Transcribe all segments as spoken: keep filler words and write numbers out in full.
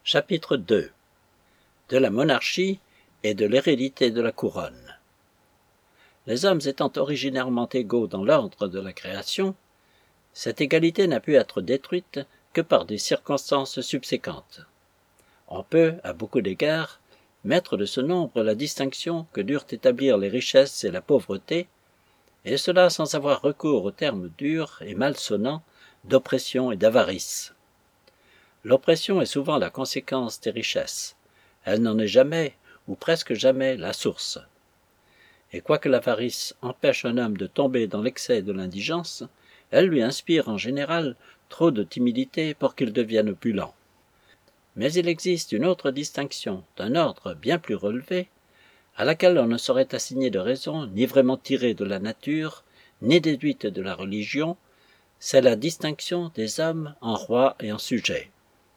Chapitre deux. De la monarchie et de l'hérédité de la couronne. Les hommes étant originairement égaux dans l'ordre de la création, cette égalité n'a pu être détruite que par des circonstances subséquentes. On peut, à beaucoup d'égards, mettre de ce nombre la distinction que durent établir les richesses et la pauvreté, et cela sans avoir recours aux termes durs et malsonnants d'oppression et d'avarice. L'oppression est souvent la conséquence des richesses. Elle n'en est jamais, ou presque jamais, la source. Et quoique l'avarice empêche un homme de tomber dans l'excès de l'indigence, elle lui inspire en général trop de timidité pour qu'il devienne opulent. Mais il existe une autre distinction, d'un ordre bien plus relevé, à laquelle on ne saurait assigner de raison ni vraiment tirée de la nature, ni déduite de la religion, c'est la distinction des hommes en rois et en sujets.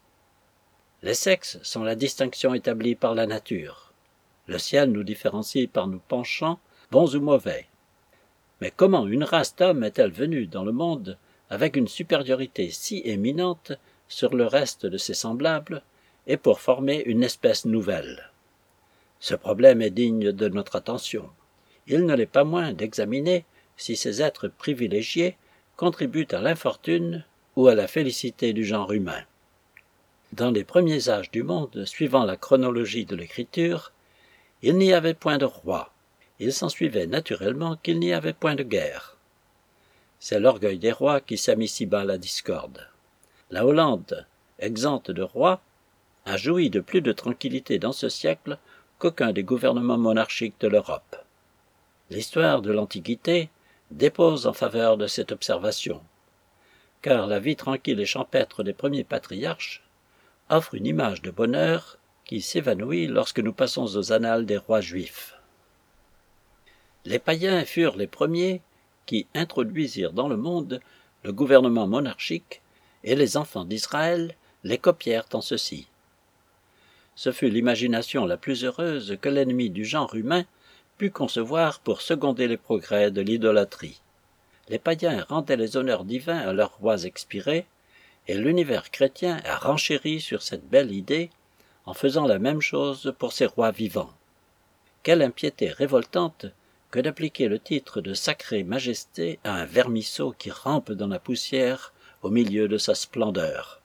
Les sexes sont la distinction établie par la nature. Le ciel nous différencie par nos penchants, bons ou mauvais. Mais comment une race d'hommes est-elle venue dans le monde avec une supériorité si éminente sur le reste de ses semblables, et pour former une espèce nouvelle? Ce problème est digne de notre attention. Il ne l'est pas moins d'examiner si ces êtres privilégiés contribuent à l'infortune ou à la félicité du genre humain. Dans les premiers âges du monde, suivant la chronologie de l'écriture, il n'y avait point de roi. Il s'ensuivait naturellement qu'il n'y avait point de guerre. C'est l'orgueil des rois qui s'est mis si bas la discorde. La Hollande, exempte de roi, a joui de plus de tranquillité dans ce siècle qu'aucun des gouvernements monarchiques de l'Europe. L'histoire de l'Antiquité dépose en faveur de cette observation, car la vie tranquille et champêtre des premiers patriarches offre une image de bonheur qui s'évanouit lorsque nous passons aux annales des rois juifs. Les païens furent les premiers qui introduisirent dans le monde le gouvernement monarchique, et les enfants d'Israël les copièrent en ceci. Ce fut l'imagination la plus heureuse que l'ennemi du genre humain put concevoir pour seconder les progrès de l'idolâtrie. Les païens rendaient les honneurs divins à leurs rois expirés, et l'univers chrétien a renchéri sur cette belle idée en faisant la même chose pour ses rois vivants. Quelle impiété révoltante que d'appliquer le titre de sacrée majesté à un vermisseau qui rampe dans la poussière au milieu de sa splendeur.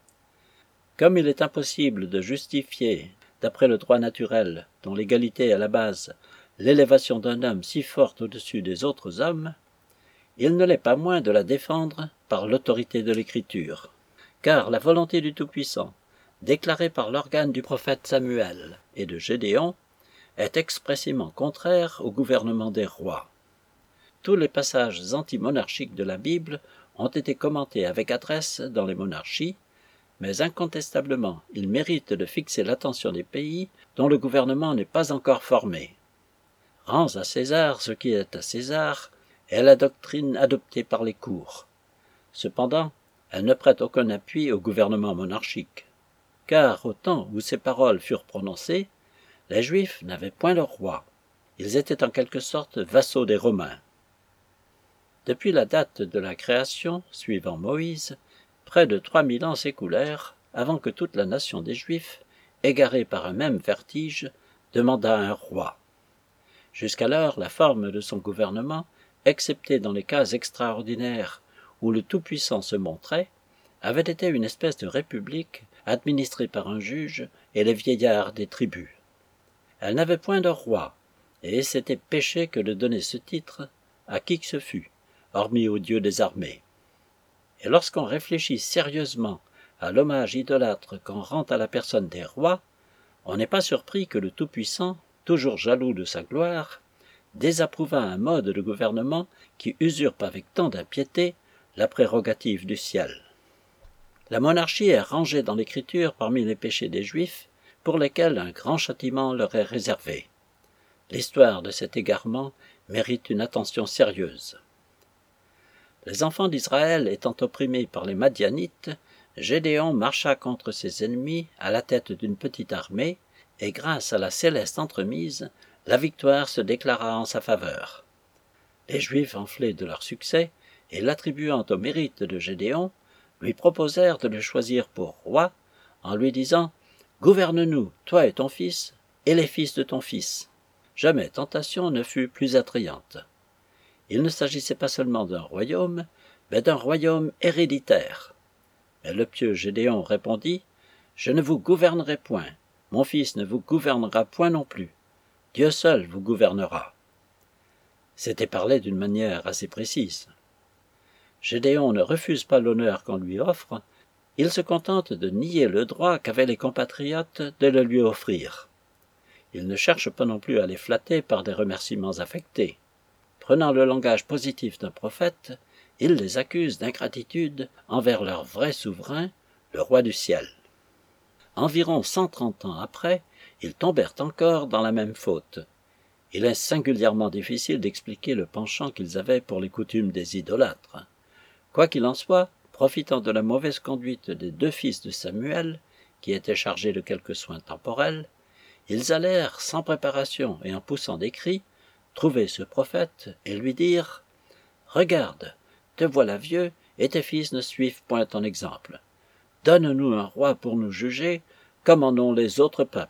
Comme il est impossible de justifier, d'après le droit naturel, dont l'égalité est à la base, l'élévation d'un homme si forte au-dessus des autres hommes, il ne l'est pas moins de la défendre par l'autorité de l'Écriture. Car la volonté du Tout-Puissant, déclarée par l'organe du prophète Samuel et de Gédéon, est expressément contraire au gouvernement des rois. Tous les passages antimonarchiques de la Bible ont été commentés avec adresse dans les monarchies, mais incontestablement ils méritent de fixer l'attention des pays dont le gouvernement n'est pas encore formé. Rends à César ce qui est à César est la doctrine adoptée par les cours. Cependant, elle ne prête aucun appui au gouvernement monarchique, car au temps où ces paroles furent prononcées, les Juifs n'avaient point de roi. Ils étaient en quelque sorte vassaux des Romains. Depuis la date de la création, suivant Moïse, près de trois mille ans s'écoulèrent avant que toute la nation des Juifs, égarée par un même vertige, demandât un roi. Jusqu'alors, la forme de son gouvernement, excepté dans les cas extraordinaires où le Tout-Puissant se montrait, avait été une espèce de république administrée par un juge et les vieillards des tribus. Elle n'avait point de roi, et c'était péché que de donner ce titre à qui que ce fût, hormis au Dieu des armées. Et lorsqu'on réfléchit sérieusement à l'hommage idolâtre qu'on rend à la personne des rois, on n'est pas surpris que le Tout-Puissant, toujours jaloux de sa gloire, désapprouva un mode de gouvernement qui usurpe avec tant d'impiété la prérogative du ciel. La monarchie est rangée dans l'Écriture parmi les péchés des Juifs, pour lesquels un grand châtiment leur est réservé. L'histoire de cet égarement mérite une attention sérieuse. Les enfants d'Israël étant opprimés par les Madianites, Gédéon marcha contre ses ennemis à la tête d'une petite armée, et grâce à la céleste entremise, la victoire se déclara en sa faveur. Les Juifs, enflés de leur succès, et l'attribuant au mérite de Gédéon, lui proposèrent de le choisir pour roi, en lui disant Gouverne-nous, toi et ton fils, et les fils de ton fils. » Jamais tentation ne fut plus attrayante. Il ne s'agissait pas seulement d'un royaume, mais d'un royaume héréditaire. Mais le pieux Gédéon répondit, « Je ne vous gouvernerai point, mon fils ne vous gouvernera point non plus, Dieu seul vous gouvernera. » C'était parlé d'une manière assez précise. Gédéon ne refuse pas l'honneur qu'on lui offre, il se contente de nier le droit qu'avaient les compatriotes de le lui offrir. Il ne cherche pas non plus à les flatter par des remerciements affectés. Prenant le langage positif d'un prophète, il les accuse d'ingratitude envers leur vrai souverain, le roi du ciel. Environ cent trente ans après, ils tombèrent encore dans la même faute. Il est singulièrement difficile d'expliquer le penchant qu'ils avaient pour les coutumes des idolâtres. Quoi qu'il en soit, profitant de la mauvaise conduite des deux fils de Samuel, qui étaient chargés de quelques soins temporels, ils allèrent, sans préparation et en poussant des cris, trouver ce prophète et lui dire « Regarde, te voilà vieux, et tes fils ne suivent point ton exemple. Donne-nous un roi pour nous juger, comme en ont les autres peuples. »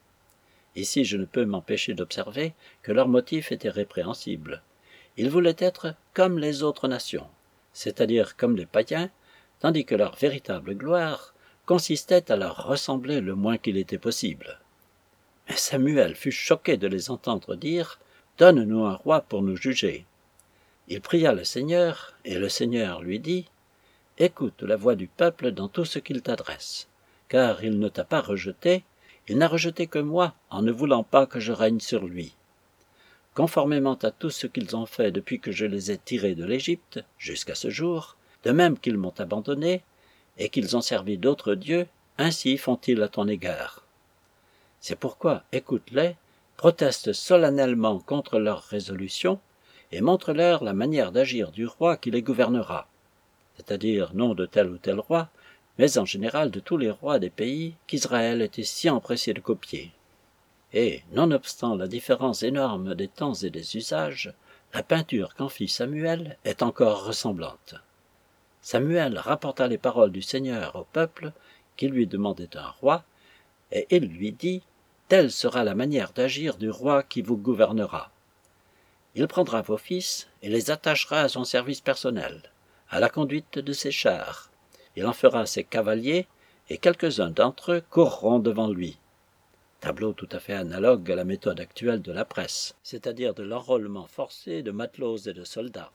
Ici je ne peux m'empêcher d'observer que leur motif était répréhensible. Ils voulaient être comme les autres nations, c'est-à-dire comme les païens, tandis que leur véritable gloire consistait à leur ressembler le moins qu'il était possible. Mais Samuel fut choqué de les entendre dire « Donne-nous un roi pour nous juger. » Il pria le Seigneur, et le Seigneur lui dit « Écoute la voix du peuple dans tout ce qu'il t'adresse, car il ne t'a pas rejeté, il n'a rejeté que moi en ne voulant pas que je règne sur lui. Conformément à tout ce qu'ils ont fait depuis que je les ai tirés de l'Égypte, jusqu'à ce jour, de même qu'ils m'ont abandonné, et qu'ils ont servi d'autres dieux, ainsi font-ils à ton égard. C'est pourquoi écoute-les, proteste solennellement contre leur résolution, et montre-leur la manière d'agir du roi qui les gouvernera, c'est-à-dire non de tel ou tel roi, mais en général de tous les rois des pays qu'Israël était si empressé de copier. Et, nonobstant la différence énorme des temps et des usages, la peinture qu'en fit Samuel est encore ressemblante. Samuel rapporta les paroles du Seigneur au peuple, qui lui demandait un roi, et il lui dit « Telle sera la manière d'agir du roi qui vous gouvernera. Il prendra vos fils et les attachera à son service personnel, à la conduite de ses chars. Il en fera ses cavaliers, et quelques-uns d'entre eux courront devant lui. » Tableau tout à fait analogue à la méthode actuelle de la presse, c'est-à-dire de l'enrôlement forcé de matelots et de soldats.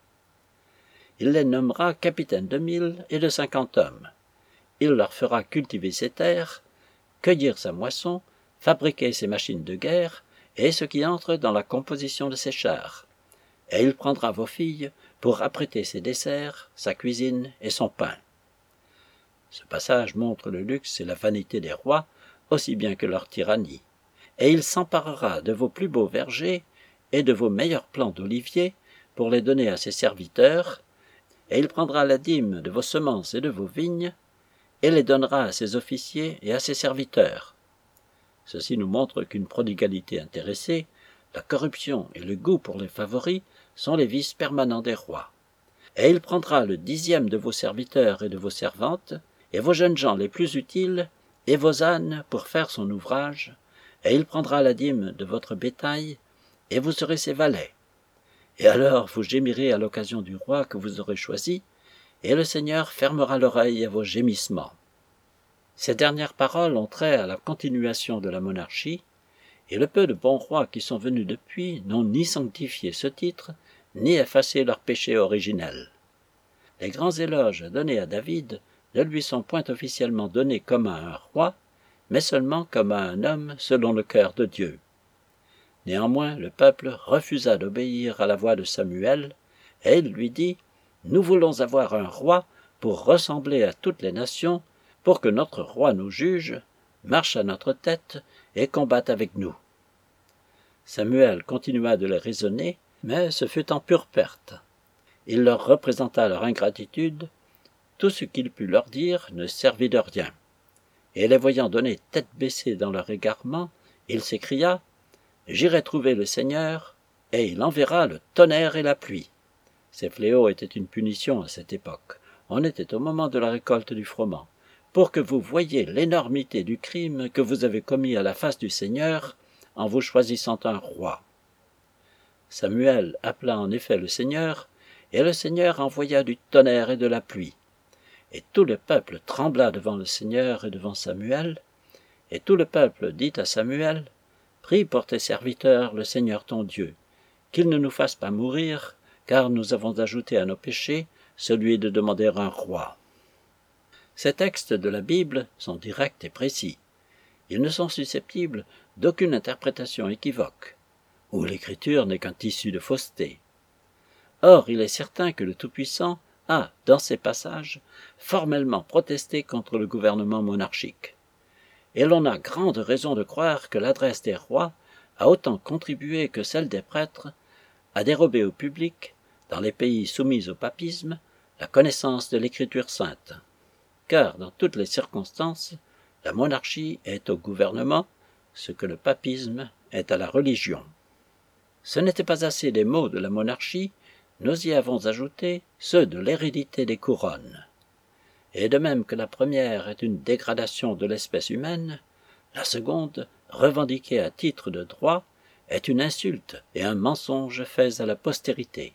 Il les nommera capitaines de mille et de cinquante hommes. Il leur fera cultiver ses terres, cueillir sa moisson, fabriquer ses machines de guerre, et ce qui entre dans la composition de ses chars. Et il prendra vos filles pour apprêter ses desserts, sa cuisine et son pain. Ce passage montre le luxe et la vanité des rois, aussi bien que leur tyrannie. Et il s'emparera de vos plus beaux vergers et de vos meilleurs plants d'oliviers pour les donner à ses serviteurs, et il prendra la dîme de vos semences et de vos vignes, et les donnera à ses officiers et à ses serviteurs. Ceci nous montre qu'une prodigalité intéressée, la corruption et le goût pour les favoris sont les vices permanents des rois. Et il prendra le dixième de vos serviteurs et de vos servantes, et vos jeunes gens les plus utiles, et vos ânes pour faire son ouvrage, et il prendra la dîme de votre bétail, et vous serez ses valets. Et alors vous gémirez à l'occasion du roi que vous aurez choisi, et le Seigneur fermera l'oreille à vos gémissements. Ces dernières paroles ont trait à la continuation de la monarchie, et le peu de bons rois qui sont venus depuis n'ont ni sanctifié ce titre, ni effacé leur péché originel. Les grands éloges donnés à David ne lui sont point officiellement donnés comme à un roi, mais seulement comme à un homme selon le cœur de Dieu. Néanmoins, le peuple refusa d'obéir à la voix de Samuel, et il lui dit « Nous voulons avoir un roi pour ressembler à toutes les nations, pour que notre roi nous juge, marche à notre tête et combatte avec nous. » Samuel continua de les raisonner, mais ce fut en pure perte. Il leur représenta leur ingratitude, tout ce qu'il put leur dire ne servit de rien. Et les voyant donner tête baissée dans leur égarement, il s'écria « J'irai trouver le Seigneur, et il enverra le tonnerre et la pluie. » Ces fléaux étaient une punition à cette époque. On était au moment de la récolte du froment. pour que vous voyiez l'énormité du crime que vous avez commis à la face du Seigneur en vous choisissant un roi. » Samuel appela en effet le Seigneur, et le Seigneur envoya du tonnerre et de la pluie. Et tout le peuple trembla devant le Seigneur et devant Samuel, et tout le peuple dit à Samuel, « Prie pour tes serviteurs le Seigneur ton Dieu, qu'il ne nous fasse pas mourir, car nous avons ajouté à nos péchés celui de demander un roi. » Ces textes de la Bible sont directs et précis. Ils ne sont susceptibles d'aucune interprétation équivoque, où l'écriture n'est qu'un tissu de fausseté. Or, il est certain que le Tout-Puissant a, dans ces passages, formellement protesté contre le gouvernement monarchique. Et l'on a grande raison de croire que l'adresse des rois a autant contribué que celle des prêtres à dérober au public, dans les pays soumis au papisme, la connaissance de l'Écriture sainte. Car, dans toutes les circonstances, la monarchie est au gouvernement ce que le papisme est à la religion. Ce n'était pas assez des maux de la monarchie, nous y avons ajouté ceux de l'hérédité des couronnes. Et de même que la première est une dégradation de l'espèce humaine, la seconde, revendiquée à titre de droit, est une insulte et un mensonge faits à la postérité.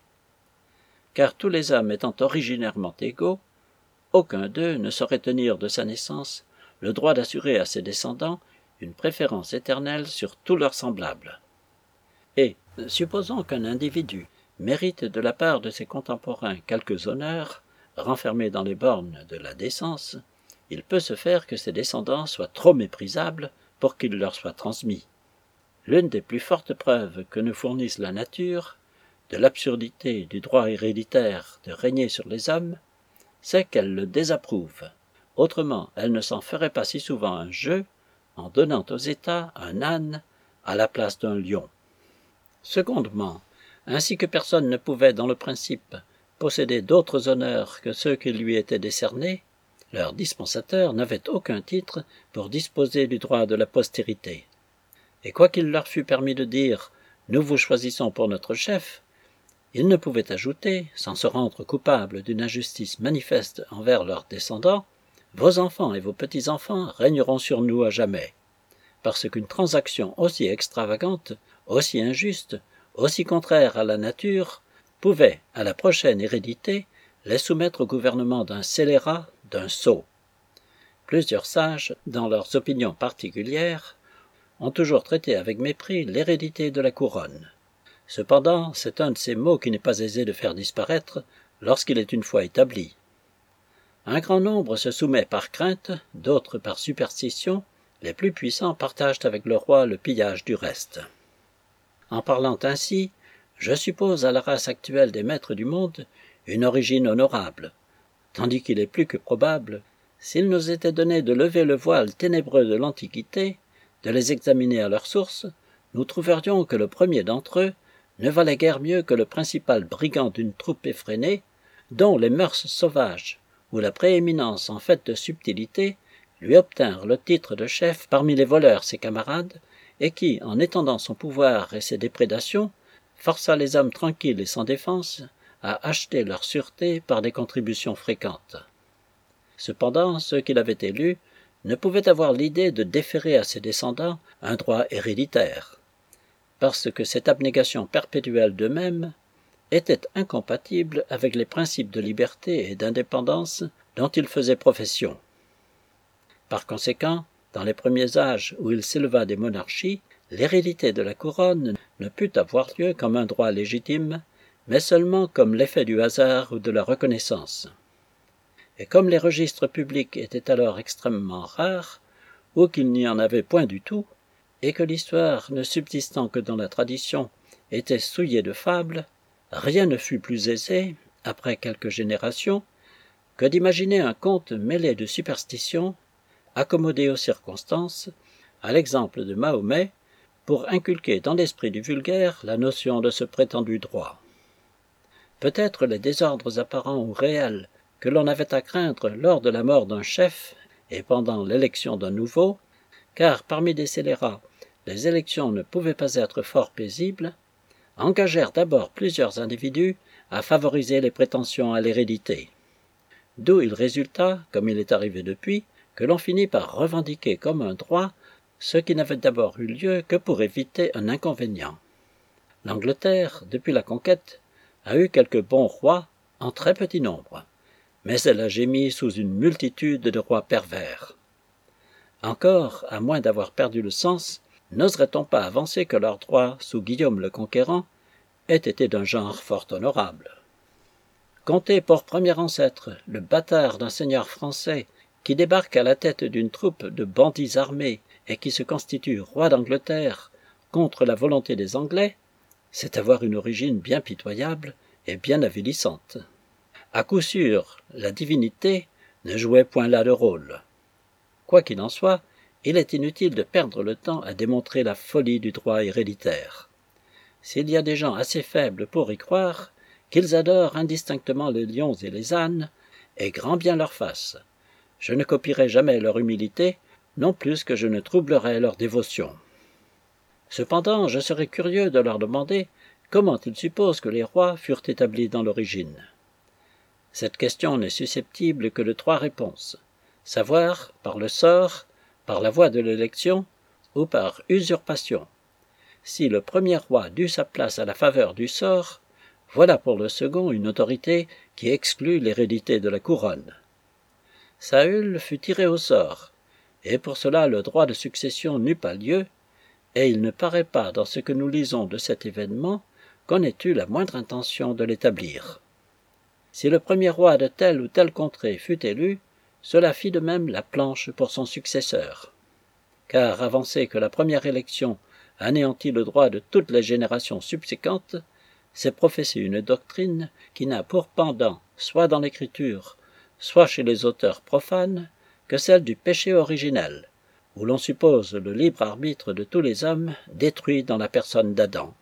Car tous les hommes étant originairement égaux, aucun d'eux ne saurait tenir de sa naissance le droit d'assurer à ses descendants une préférence éternelle sur tous leurs semblables. Et, supposons qu'un individu mérite de la part de ses contemporains quelques honneurs, renfermés dans les bornes de la décence, il peut se faire que ses descendants soient trop méprisables pour qu'ils leur soient transmis. L'une des plus fortes preuves que nous fournisse la nature de l'absurdité du droit héréditaire de régner sur les hommes, c'est qu'elle le désapprouve. Autrement, elle ne s'en ferait pas si souvent un jeu en donnant aux États un âne à la place d'un lion. Secondement, ainsi que personne ne pouvait, dans le principe, posséder d'autres honneurs que ceux qui lui étaient décernés, leurs dispensateurs n'avaient aucun titre pour disposer du droit de la postérité. Et quoiqu'il leur fût permis de dire « Nous vous choisissons pour notre chef », ils ne pouvaient ajouter, sans se rendre coupables d'une injustice manifeste envers leurs descendants, « Vos enfants et vos petits-enfants régneront sur nous à jamais », parce qu'une transaction aussi extravagante, aussi injuste, aussi contraire à la nature, pouvait, à la prochaine hérédité, les soumettre au gouvernement d'un scélérat, d'un sot. Plusieurs sages, dans leurs opinions particulières, ont toujours traité avec mépris l'hérédité de la couronne. Cependant, c'est un de ces mots qui n'est pas aisé de faire disparaître lorsqu'il est une fois établi. Un grand nombre se soumet par crainte, d'autres par superstition, les plus puissants partagent avec le roi le pillage du reste. En parlant ainsi, je suppose à la race actuelle des maîtres du monde une origine honorable, tandis qu'il est plus que probable, s'il nous était donné de lever le voile ténébreux de l'Antiquité, de les examiner à leur source, nous trouverions que le premier d'entre eux ne valait guère mieux que le principal brigand d'une troupe effrénée, dont les mœurs sauvages ou la prééminence en fait de subtilité lui obtinrent le titre de chef parmi les voleurs ses camarades, et qui, en étendant son pouvoir et ses déprédations, força les hommes tranquilles et sans défense à acheter leur sûreté par des contributions fréquentes. Cependant, ceux qui l'avaient élu ne pouvaient avoir l'idée de déférer à ses descendants un droit héréditaire, parce que cette abnégation perpétuelle d'eux-mêmes était incompatible avec les principes de liberté et d'indépendance dont ils faisaient profession. Par conséquent, dans les premiers âges où il s'éleva des monarchies, l'hérédité de la couronne ne put avoir lieu comme un droit légitime, mais seulement comme l'effet du hasard ou de la reconnaissance. Et comme les registres publics étaient alors extrêmement rares, ou qu'il n'y en avait point du tout, et que l'histoire, ne subsistant que dans la tradition, était souillée de fables, rien ne fut plus aisé, après quelques générations, que d'imaginer un conte mêlé de superstitions, accommodé aux circonstances, à l'exemple de Mahomet, pour inculquer dans l'esprit du vulgaire la notion de ce prétendu droit. Peut-être les désordres apparents ou réels que l'on avait à craindre lors de la mort d'un chef et pendant l'élection d'un nouveau, car parmi des scélérats, les élections ne pouvaient pas être fort paisibles, engagèrent d'abord plusieurs individus à favoriser les prétentions à l'hérédité. D'où il résulta, comme il est arrivé depuis, que l'on finit par revendiquer comme un droit ce qui n'avait d'abord eu lieu que pour éviter un inconvénient. L'Angleterre, depuis la conquête, a eu quelques bons rois en très petit nombre, mais elle a gémi sous une multitude de rois pervers. Encore, à moins d'avoir perdu le sens, n'oserait-on pas avancer que leurs droits, sous Guillaume le Conquérant, aient été d'un genre fort honorable. Compter pour premier ancêtre le bâtard d'un seigneur français qui débarque à la tête d'une troupe de bandits armés et qui se constitue roi d'Angleterre contre la volonté des Anglais, c'est avoir une origine bien pitoyable et bien avilissante. À coup sûr, la divinité ne jouait point là de rôle. Quoi qu'il en soit, il est inutile de perdre le temps à démontrer la folie du droit héréditaire. S'il y a des gens assez faibles pour y croire, qu'ils adorent indistinctement les lions et les ânes, et grand bien leur fasse. Je ne copierai jamais leur humilité, non plus que je ne troublerai leur dévotion. Cependant, je serais curieux de leur demander comment ils supposent que les rois furent établis dans l'origine. Cette question n'est susceptible que de trois réponses, savoir par le sort, par la voie de l'élection ou par usurpation. Si le premier roi dut sa place à la faveur du sort, voilà pour le second une autorité qui exclut l'hérédité de la couronne. Saül fut tiré au sort, et pour cela le droit de succession n'eut pas lieu, et il ne paraît pas dans ce que nous lisons de cet événement qu'on ait eu la moindre intention de l'établir. Si le premier roi de telle ou telle contrée fut élu, cela fit de même la planche pour son successeur. Car avancer que la première élection anéantit le droit de toutes les générations subséquentes, c'est professer une doctrine qui n'a pour pendant, soit dans l'Écriture, soit chez les auteurs profanes, que celle du péché originel, où l'on suppose le libre arbitre de tous les hommes détruit dans la personne d'Adam.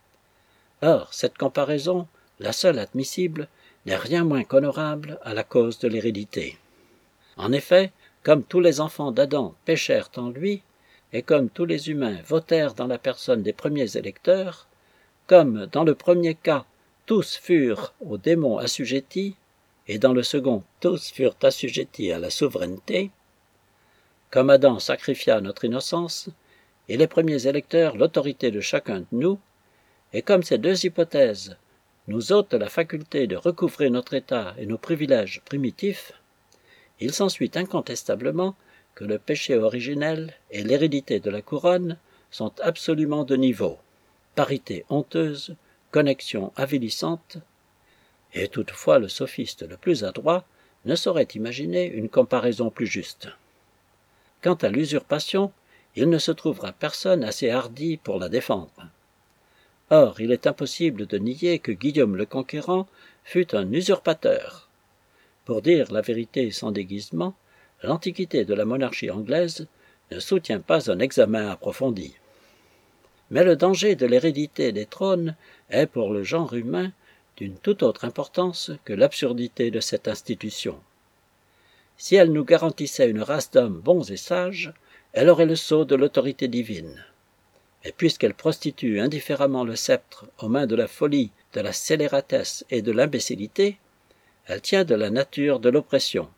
Or, cette comparaison, la seule admissible, n'est rien moins qu'honorable à la cause de l'hérédité. En effet, comme tous les enfants d'Adam péchèrent en lui, et comme tous les humains votèrent dans la personne des premiers électeurs, comme dans le premier cas tous furent aux démons assujettis, et dans le second tous furent assujettis à la souveraineté, comme Adam sacrifia notre innocence, et les premiers électeurs l'autorité de chacun de nous, et comme ces deux hypothèses nous ôtent la faculté de recouvrer notre état et nos privilèges primitifs, il s'ensuit incontestablement que le péché originel et l'hérédité de la couronne sont absolument de niveau, parité honteuse, connexion avilissante, et toutefois le sophiste le plus adroit ne saurait imaginer une comparaison plus juste. Quant à l'usurpation, il ne se trouvera personne assez hardi pour la défendre. Or, il est impossible de nier que Guillaume le Conquérant fut un usurpateur. Pour dire la vérité sans déguisement, l'antiquité de la monarchie anglaise ne soutient pas un examen approfondi. Mais le danger de l'hérédité des trônes est pour le genre humain d'une toute autre importance que l'absurdité de cette institution. Si elle nous garantissait une race d'hommes bons et sages, elle aurait le sceau de l'autorité divine. Mais puisqu'elle prostitue indifféremment le sceptre aux mains de la folie, de la scélératesse et de l'imbécilité, elle tient de la nature de l'oppression.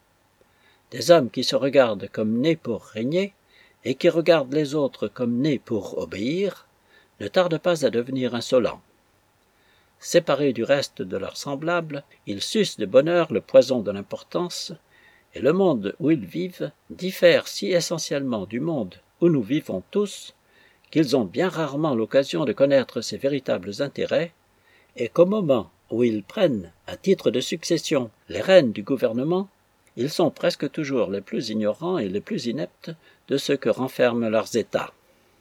Des hommes qui se regardent comme nés pour régner, et qui regardent les autres comme nés pour obéir, ne tardent pas à devenir insolents. Séparés du reste de leurs semblables, ils sucent de bonheur le poison de l'importance, et le monde où ils vivent diffère si essentiellement du monde où nous vivons tous, qu'ils ont bien rarement l'occasion de connaître ses véritables intérêts, et qu'au moment où ils prennent, à titre de succession, les rênes du gouvernement, ils sont presque toujours les plus ignorants et les plus ineptes de ce que renferment leurs états.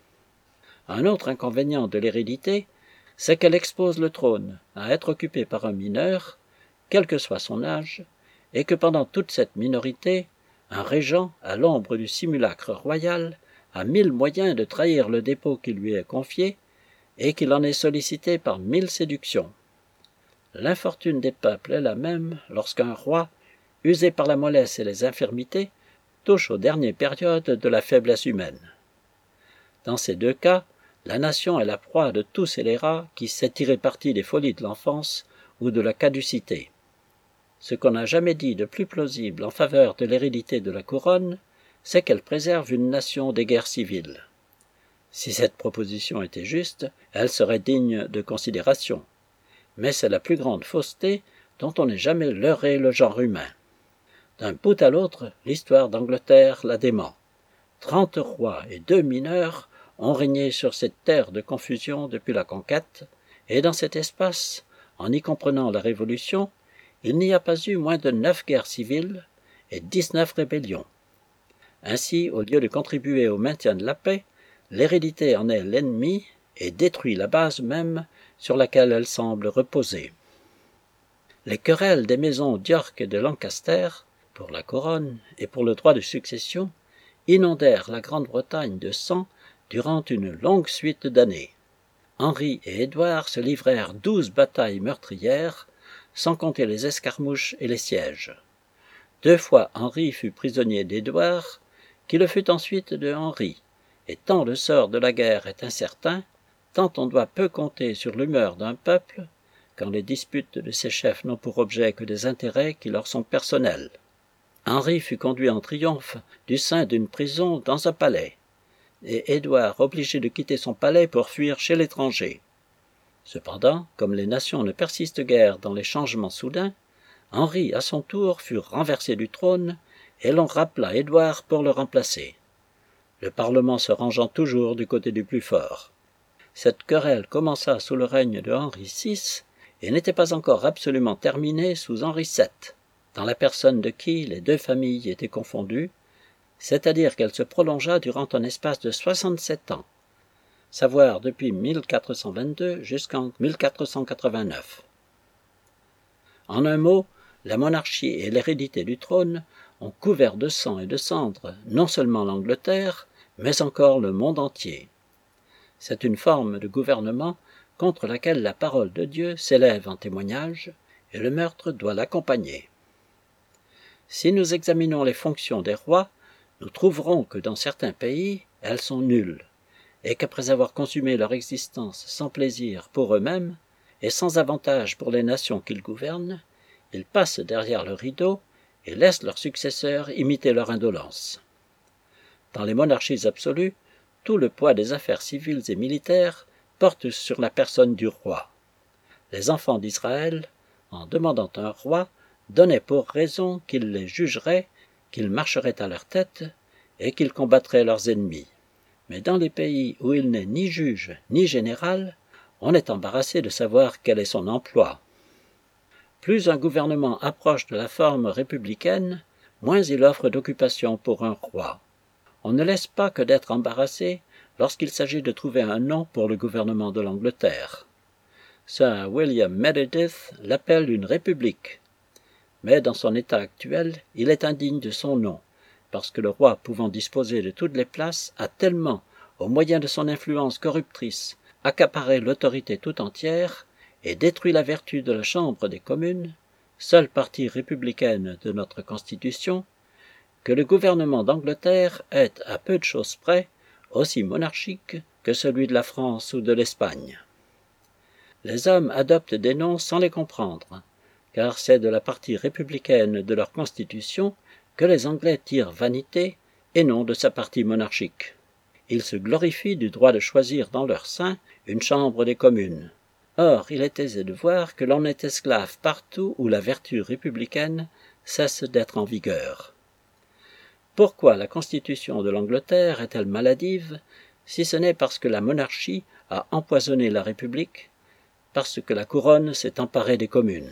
Un autre inconvénient de l'hérédité, c'est qu'elle expose le trône à être occupé par un mineur, quel que soit son âge, et que pendant toute cette minorité, un régent, à l'ombre du simulacre royal, a mille moyens de trahir le dépôt qui lui est confié, et qu'il en est sollicité par mille séductions. L'infortune des peuples est la même lorsqu'un roi, usé par la mollesse et les infirmités, touche aux dernières périodes de la faiblesse humaine. Dans ces deux cas, la nation est la proie de tous scélérats qui sait tirer parti des folies de l'enfance ou de la caducité. Ce qu'on n'a jamais dit de plus plausible en faveur de l'hérédité de la couronne, c'est qu'elle préserve une nation des guerres civiles. Si cette proposition était juste, elle serait digne de considération. Mais c'est la plus grande fausseté dont on n'ait jamais leurré le genre humain. D'un bout à l'autre, l'histoire d'Angleterre la dément. Trente rois et deux mineurs ont régné sur cette terre de confusion depuis la conquête, et dans cet espace, en y comprenant la Révolution, il n'y a pas eu moins de neuf guerres civiles et dix-neuf rébellions. Ainsi, au lieu de contribuer au maintien de la paix, l'hérédité en est l'ennemi et détruit la base même sur laquelle elle semble reposer. Les querelles des maisons d'York et de Lancaster, pour la couronne et pour le droit de succession, inondèrent la Grande-Bretagne de sang durant une longue suite d'années. Henri et Édouard se livrèrent douze batailles meurtrières, sans compter les escarmouches et les sièges. Deux fois Henri fut prisonnier d'Édouard, qui le fut ensuite de Henri, et tant le sort de la guerre est incertain, tant on doit peu compter sur l'humeur d'un peuple, quand les disputes de ses chefs n'ont pour objet que des intérêts qui leur sont personnels. Henri fut conduit en triomphe du sein d'une prison dans un palais, et Édouard obligé de quitter son palais pour fuir chez l'étranger. Cependant, comme les nations ne persistent guère dans les changements soudains, Henri, à son tour, fut renversé du trône, et l'on rappela Édouard pour le remplacer. Le Parlement se rangeant toujours du côté du plus fort. Cette querelle commença sous le règne de Henri six, et n'était pas encore absolument terminée sous Henri sept, dans la personne de qui les deux familles étaient confondues, c'est-à-dire qu'elle se prolongea durant un espace de soixante-sept ans, savoir depuis mille quatre cent vingt-deux jusqu'en mille quatre cent quatre-vingt-neuf. En un mot, la monarchie et l'hérédité du trône ont couvert de sang et de cendres non seulement l'Angleterre, mais encore le monde entier. C'est une forme de gouvernement contre laquelle la parole de Dieu s'élève en témoignage, et le meurtre doit l'accompagner. Si nous examinons les fonctions des rois, nous trouverons que dans certains pays, elles sont nulles, et qu'après avoir consumé leur existence sans plaisir pour eux-mêmes, et sans avantage pour les nations qu'ils gouvernent, ils passent derrière le rideau et laissent leurs successeurs imiter leur indolence. Dans les monarchies absolues, tout le poids des affaires civiles et militaires porte sur la personne du roi. Les enfants d'Israël, en demandant un roi, donnaient pour raison qu'il les jugerait, qu'il marcherait à leur tête et qu'il combattrait leurs ennemis. Mais dans les pays où il n'est ni juge ni général, on est embarrassé de savoir quel est son emploi. Plus un gouvernement approche de la forme républicaine, moins il offre d'occupation pour un roi. On ne laisse pas que d'être embarrassé lorsqu'il s'agit de trouver un nom pour le gouvernement de l'Angleterre. Sir William Meredith l'appelle une république, mais dans son état actuel, il est indigne de son nom, parce que le roi pouvant disposer de toutes les places a tellement, au moyen de son influence corruptrice, accaparé l'autorité tout entière et détruit la vertu de la Chambre des communes, seule partie républicaine de notre Constitution, que le gouvernement d'Angleterre est, à peu de choses près, aussi monarchique que celui de la France ou de l'Espagne. Les hommes adoptent des noms sans les comprendre, car c'est de la partie républicaine de leur Constitution que les Anglais tirent vanité et non de sa partie monarchique. Ils se glorifient du droit de choisir dans leur sein une chambre des communes. Or, il est aisé de voir que l'on est esclave partout où la vertu républicaine cesse d'être en vigueur. Pourquoi la Constitution de l'Angleterre est-elle maladive, si ce n'est parce que la monarchie a empoisonné la République, parce que la couronne s'est emparée des communes?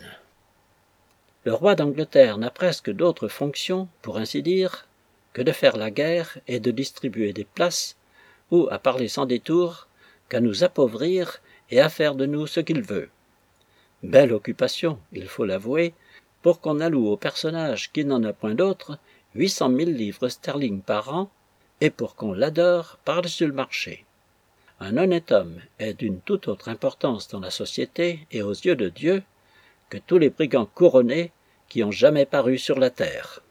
Le roi d'Angleterre n'a presque d'autre fonction, pour ainsi dire, que de faire la guerre et de distribuer des places, ou, à parler sans détour, qu'à nous appauvrir et à faire de nous ce qu'il veut. Belle occupation, il faut l'avouer, pour qu'on alloue au personnage qui n'en a point d'autre huit cent mille livres sterling par an, et pour qu'on l'adore par-dessus le marché. Un honnête homme est d'une toute autre importance dans la société et aux yeux de Dieu que tous les brigands couronnés qui ont jamais paru sur la terre.